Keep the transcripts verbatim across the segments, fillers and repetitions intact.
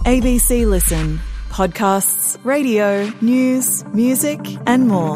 A B C Listen. Podcasts, radio, news, music and more.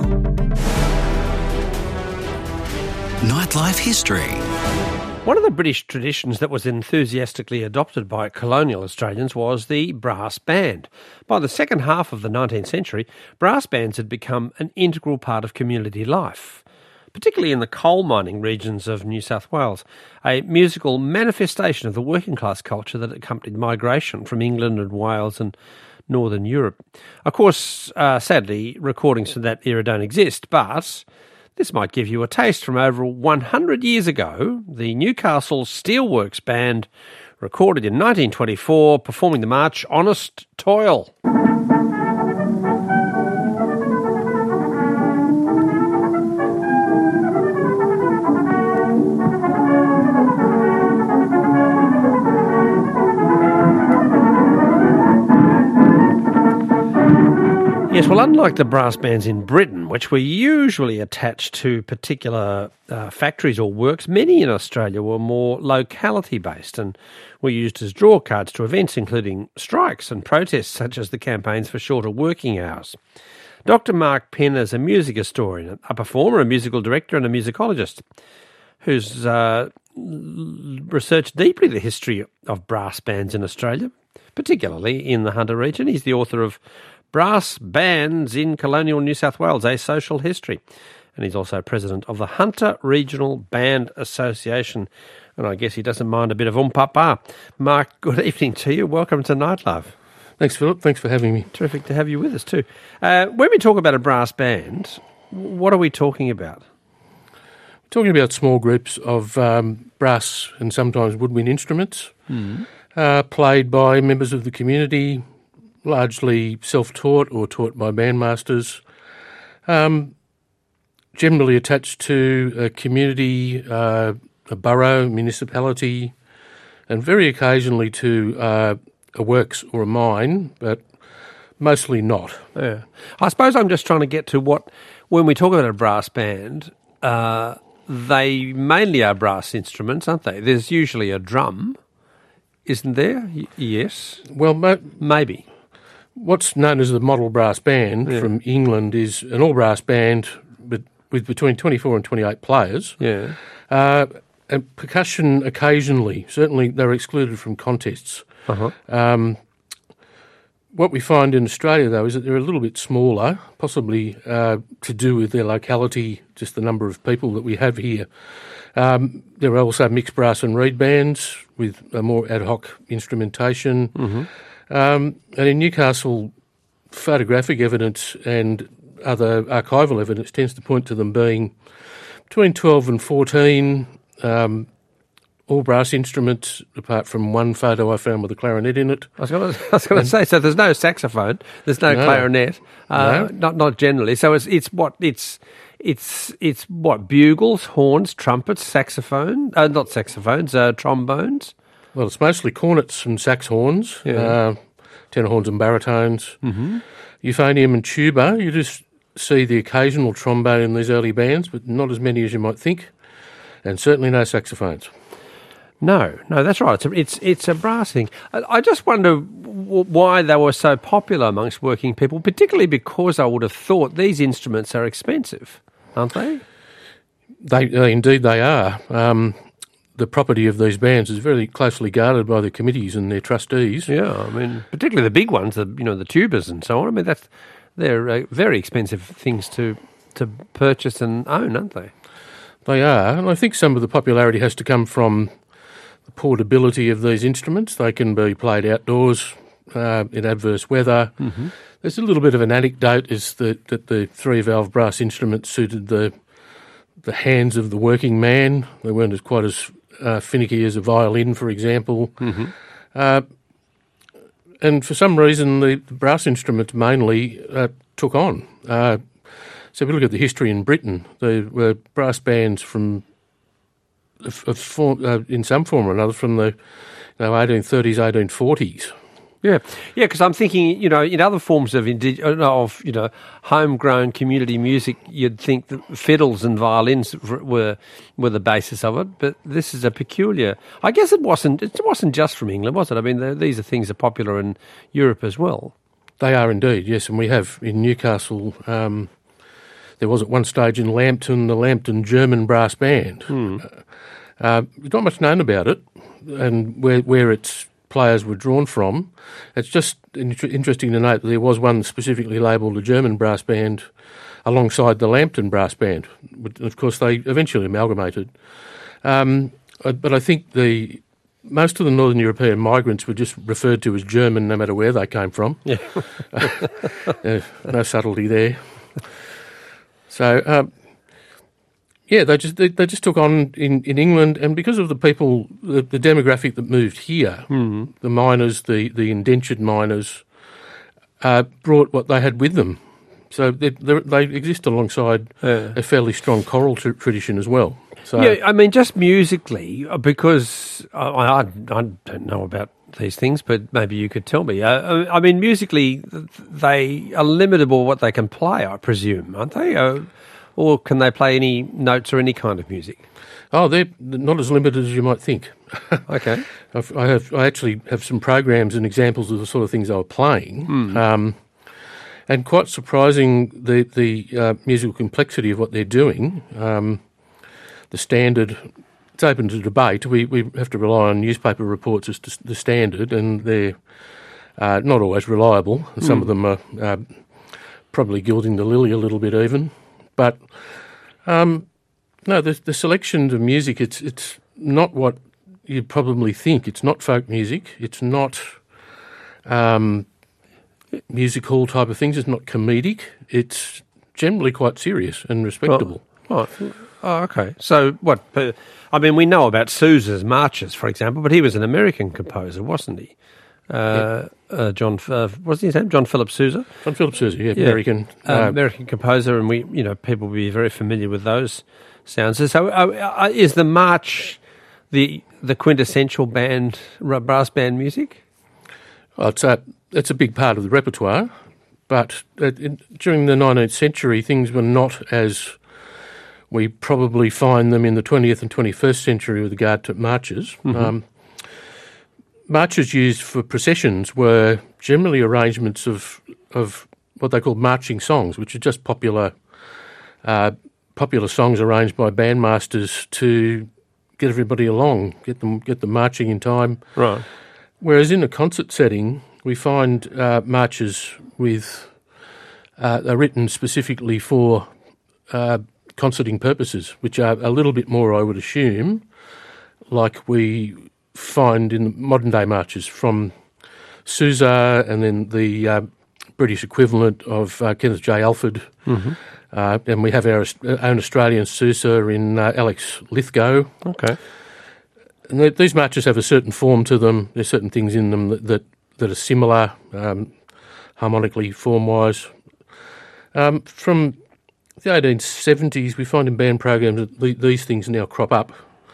Nightlife history. One of the British traditions that was enthusiastically adopted by colonial Australians was the brass band. By the second half of the nineteenth century, brass bands had become an integral part of community life, particularly in the coal mining regions of New South Wales, a musical manifestation of the working class culture that accompanied migration from England and Wales and Northern Europe. Of course, uh, sadly, recordings from that era don't exist, but this might give you a taste from over one hundred years ago. The Newcastle Steelworks Band recorded in nineteen twenty-four, performing the march Honest Toil. Yes, well, unlike the brass bands in Britain, which were usually attached to particular uh, factories or works, many in Australia were more locality-based and were used as draw cards to events including strikes and protests such as the campaigns for shorter working hours. Doctor Mark Penn is a music historian, a performer, a musical director and a musicologist who's uh, researched deeply the history of brass bands in Australia, particularly in the Hunter region. He's the author of Brass Bands in Colonial New South Wales, A Social History. And he's also president of the Hunter Regional Band Association. And I guess he doesn't mind a bit of um-pa-pa. Mark, good evening to you. Welcome to Nightlife. Thanks, Philip. Thanks for having me. Terrific to have you with us too. Uh, when we talk about a brass band, what are we talking about? We're talking about small groups of um, brass and sometimes woodwind instruments mm. uh, played by members of the community, largely self-taught or taught by bandmasters, um, generally attached to a community, uh, a borough, municipality, and very occasionally to uh, a works or a mine, but mostly not. Yeah. I suppose I'm just trying to get to what, when we talk about a brass band, uh, they mainly are brass instruments, aren't they? There's usually a drum, isn't there? Y- yes. Well, mo- maybe. What's known as the model brass band yeah. from England is an all-brass band but with between twenty-four and twenty-eight players. Yeah. Uh, and percussion occasionally. Certainly they're excluded from contests. Uh-huh. Um, what we find in Australia, though, is that they're a little bit smaller, possibly uh, to do with their locality, just the number of people that we have here. Um, there are also mixed brass and reed bands with a more ad hoc instrumentation. Mm-hmm. Um, and in Newcastle, photographic evidence and other archival evidence tends to point to them being between twelve and fourteen, um, all brass instruments, apart from one photo I found with a clarinet in it. I was going to, I was going to say, so there's no saxophone, there's no, no clarinet, uh, no. not not generally. So it's it's what it's it's it's what bugles, horns, trumpets, saxophone, uh, not saxophones, uh, trombones. Well, it's mostly cornets and sax horns, yeah. uh, tenor horns and baritones, mm-hmm. euphonium and tuba. You just see the occasional trombone in these early bands, but not as many as you might think, and certainly no saxophones. No, no, that's right. It's a, it's, it's a brass thing. I, I just wonder w- why they were so popular amongst working people, particularly because I would have thought these instruments are expensive, aren't they? They uh, indeed they are. Um, The property of these bands is very closely guarded by the committees and their trustees. Yeah, I mean, particularly the big ones, the you know the tubas and so on. I mean, that's they're uh, very expensive things to to purchase and own, aren't they? They are, and I think some of the popularity has to come from the portability of these instruments. They can be played outdoors uh, in adverse weather. Mm-hmm. There's a little bit of an anecdote is that, that the three-valve brass instruments suited the the hands of the working man. They weren't as quite as Uh, finicky as a violin, for example. Mm-hmm. Uh, and for some reason, the, the brass instruments mainly uh, took on. Uh, so if we look at the history in Britain, there were brass bands from, of, of form, uh, in some form or another, from the you know, eighteen thirties, eighteen forties. Yeah, yeah, because I'm thinking, you know, in other forms of indi- of you know homegrown community music, you'd think that fiddles and violins were were the basis of it, but this is a peculiar. I guess it wasn't. It wasn't just from England, was it? I mean, these are things that are popular in Europe as well. They are indeed, yes, and we have in Newcastle. Um, there was at one stage in Lambton the Lambton German Brass Band. Hmm. Uh, there's not much known about it, and where where its players were drawn from. It's just in- interesting to note that there was one specifically labelled a German brass band alongside the Lambton Brass Band. But of course, they eventually amalgamated. Um, but I think the most of the Northern European migrants were just referred to as German no matter where they came from. Yeah. uh, no subtlety there. So, um, yeah, they just they, they just took on in, in England, and because of the people, the, the demographic that moved here, mm. the miners, the, the indentured miners, uh, brought what they had with them. So they, they, they exist alongside Yeah. a fairly strong choral tr- tradition as well. So, Yeah, I mean, just musically, because I, I, I don't know about these things, but maybe you could tell me. Uh, I mean, musically, they are limitable what they can play, I presume, aren't they? Uh, or can they play any notes or any kind of music? Oh, they're not as limited as you might think. Okay. I've, I have. I actually have some programs and examples of the sort of things they were playing. Mm. Um, and quite surprising, the, the uh, musical complexity of what they're doing. Um, the standard, it's open to debate. We we have to rely on newspaper reports as to the standard, and they're uh, not always reliable. And some Mm. of them are uh, probably gilding the lily a little bit even. But um, no, the, the selection of music, it's it's not what you'd probably think. It's not folk music. It's not um, music hall type of things. It's not comedic. It's generally quite serious and respectable. Oh, oh, oh okay. So what? Uh, I mean, we know about Sousa's marches, for example, but he was an American composer, wasn't he? Uh, uh, John, uh, what's his name? John Philip Sousa. John Philip Sousa, yeah, Yeah. American. Uh, Uh, American composer, and we, you know, people will be very familiar with those sounds. So, uh, uh, is the march the the quintessential band r- brass band music? well, it's a it's a big part of the repertoire, but uh, in, during the nineteenth century, things were not as we probably find them in the twentieth and twenty-first century with regard to marches. Mm-hmm. Um, marches used for processions were generally arrangements of of what they called marching songs, which are just popular uh, popular songs arranged by bandmasters to get everybody along, get them get them marching in time. Right. Whereas in a concert setting, we find uh, marches with uh, are written specifically for uh, concerting purposes, which are a little bit more, I would assume, like we find in modern day marches from Sousa and then the uh, British equivalent of uh, Kenneth J. Alford. Mm-hmm. Uh, and we have our own Australian Sousa in uh, Alex Lithgow. Okay. And th- these marches have a certain form to them. There's certain things in them that that, that are similar, um, harmonically, form-wise. Um, from the eighteen seventies, we find in band programs that the, these things now crop up,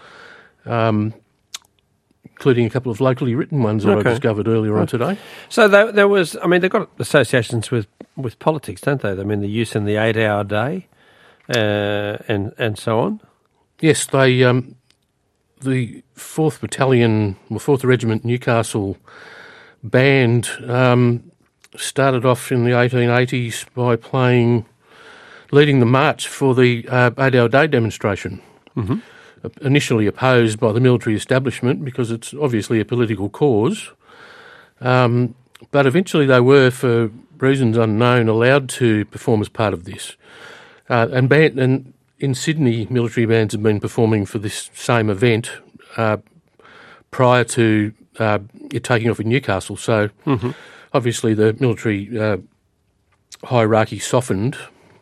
um, including a couple of locally written ones that Okay. I discovered earlier on today. So there, there was, I mean, they've got associations with, with politics, don't they? I mean, the use in the eight-hour day uh, and and so on. Yes, they um, the fourth Battalion, or fourth Regiment Newcastle band um, started off in the eighteen eighties by playing, leading the march for the uh, eight-hour day demonstration. Mm-hmm. Initially opposed by the military establishment because it's obviously a political cause, um, but eventually they were, for reasons unknown, allowed to perform as part of this. Uh, and, band, and in Sydney, military bands have been performing for this same event uh, prior to uh, it taking off in Newcastle. So Mm-hmm. obviously the military uh, hierarchy softened,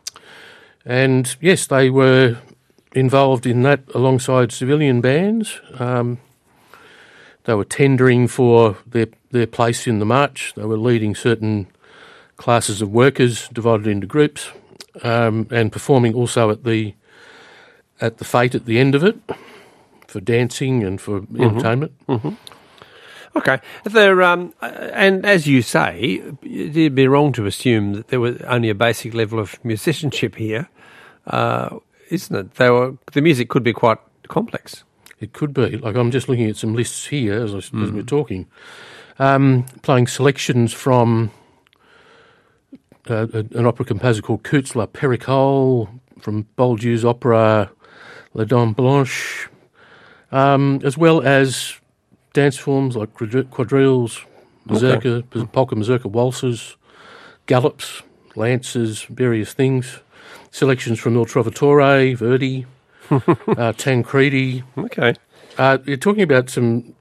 and yes, they were involved in that alongside civilian bands. Um, they were tendering for their their place in the march. They were leading certain classes of workers divided into groups, um, and performing also at the at the fete at the end of it for dancing and for Mm-hmm. entertainment. Mm-hmm. Okay. If they're, um, and as you say, it'd be wrong to assume that there was only a basic level of musicianship here, uh, isn't it? They were, the music could be quite complex. It could be. Like, I'm just looking at some lists here as, I, mm. as we're talking. Um, playing selections from uh, an opera composer called Coutts La Pericole, from Bouldieu's opera La Dame Blanche, um, as well as dance forms like quadrilles, mazurka, okay. polka mazurka waltzes, gallops, lances, various things. Selections from Il Trovatore, Verdi, uh, Tancredi. Okay. Uh, you're talking about some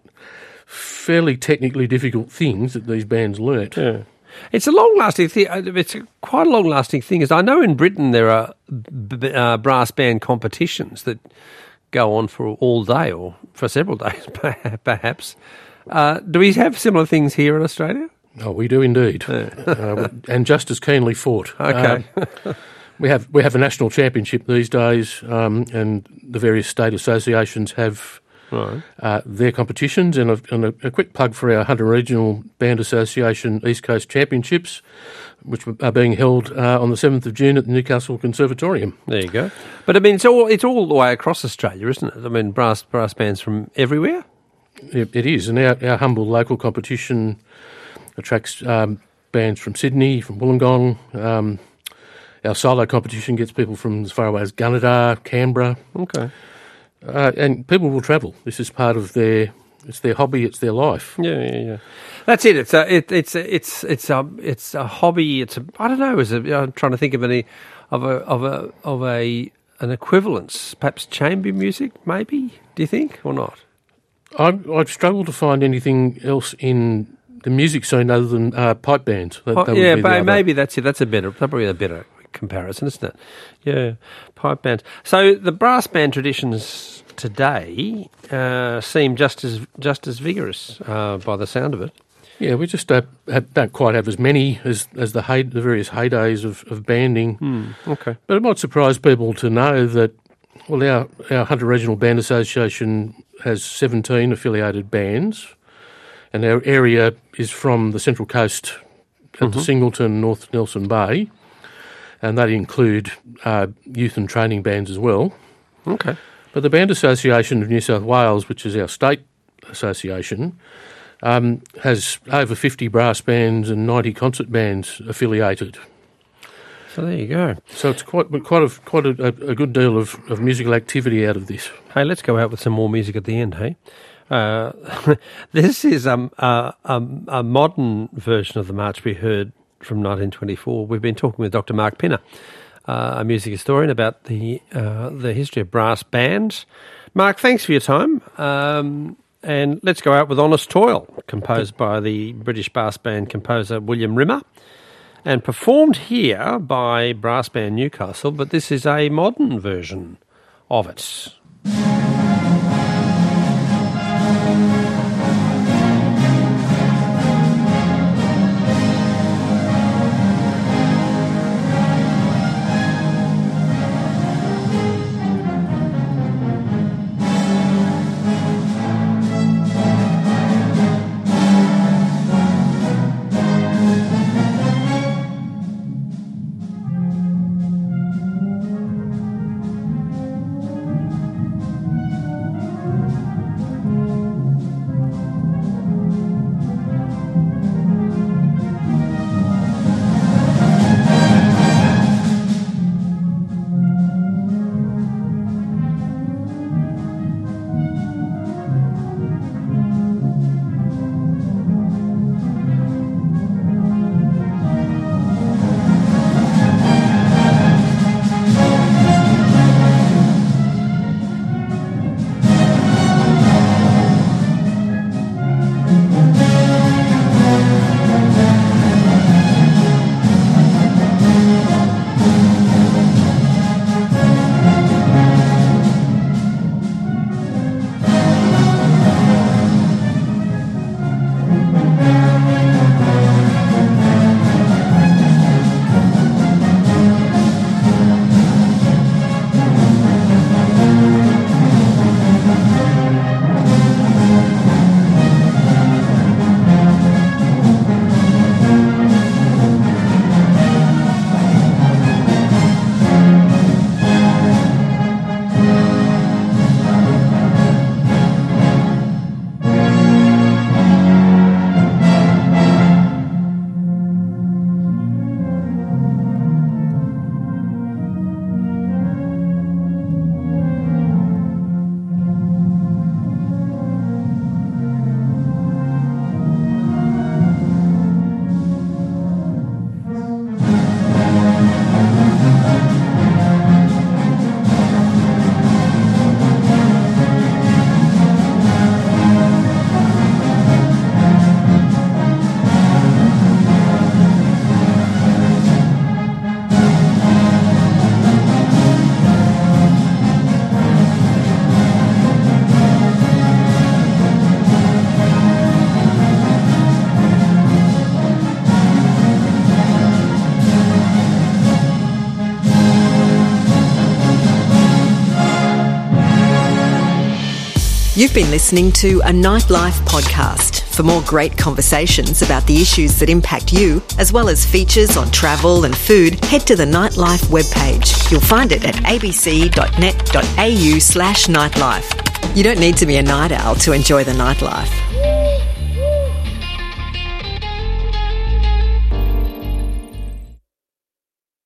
fairly technically difficult things that these bands learnt. Yeah. It's a long-lasting thing. It's a quite a long-lasting thing. As I know in Britain there are b- uh, brass band competitions that go on for all day or for several days, perhaps. Uh, do we have similar things here in Australia? Oh, we do indeed, yeah. uh, and just as keenly fought. Okay. Uh, we have we have a national championship these days, um, and the various state associations have right. uh, their competitions. And, a, and a, a quick plug for our Hunter Regional Band Association East Coast Championships, which are being held uh, on the seventh of June at the Newcastle Conservatorium. There you go. But I mean, it's all it's all the way across Australia, isn't it? I mean, brass brass bands from everywhere. It, it is, and our, our humble local competition attracts um, bands from Sydney, from Wollongong. Um, our solo competition gets people from as far away as Gunnedah, Canberra. Okay. Uh, and people will travel. This is part of their, it's their hobby, it's their life. Yeah, yeah, yeah. That's it. It's a, it, it's a, it's it's a, it's a hobby. It's a, I don't know. Is a, I'm trying to think of any, of a, of a, of a, an equivalence. Perhaps chamber music, maybe. Do you think or not? I've, I've struggled to find anything else in the music scene other than uh, pipe bands. That, oh, that yeah, be but maybe that's it. That's a better, probably a better comparison, isn't it? Yeah, pipe bands. So the brass band traditions today uh, seem just as just as vigorous uh, by the sound of it. Yeah, we just uh, have, don't quite have as many as as the hey, the various heydays of, of banding. Mm, okay, but it might surprise people to know that well, our our Hunter Regional Band Association has seventeen affiliated bands, and our area is from the Central Coast at mm-hmm. the Singleton, North Nelson Bay. And they include uh, youth and training bands as well. Okay. But the Band Association of New South Wales, which is our state association, um, has over fifty brass bands and ninety concert bands affiliated. So there you go. So it's quite quite a quite a, a good deal of, of musical activity out of this. Hey, let's go out with some more music at the end, hey? Uh, this is um, uh, um, a modern version of the march we heard from nineteen twenty-four. We've been talking with Doctor Mark Pinner, uh, a music historian, about the uh, the history of brass bands. Mark, thanks for your time. Um, and let's go out with Honest Toil, composed by the British brass band composer William Rimmer, and performed here by Brass Band Newcastle, but this is a modern version of it. You've been listening to a Nightlife podcast. For more great conversations about the issues that impact you, as well as features on travel and food, head to the Nightlife webpage. You'll find it at abc.net.au slash nightlife. You don't need to be a night owl to enjoy the nightlife.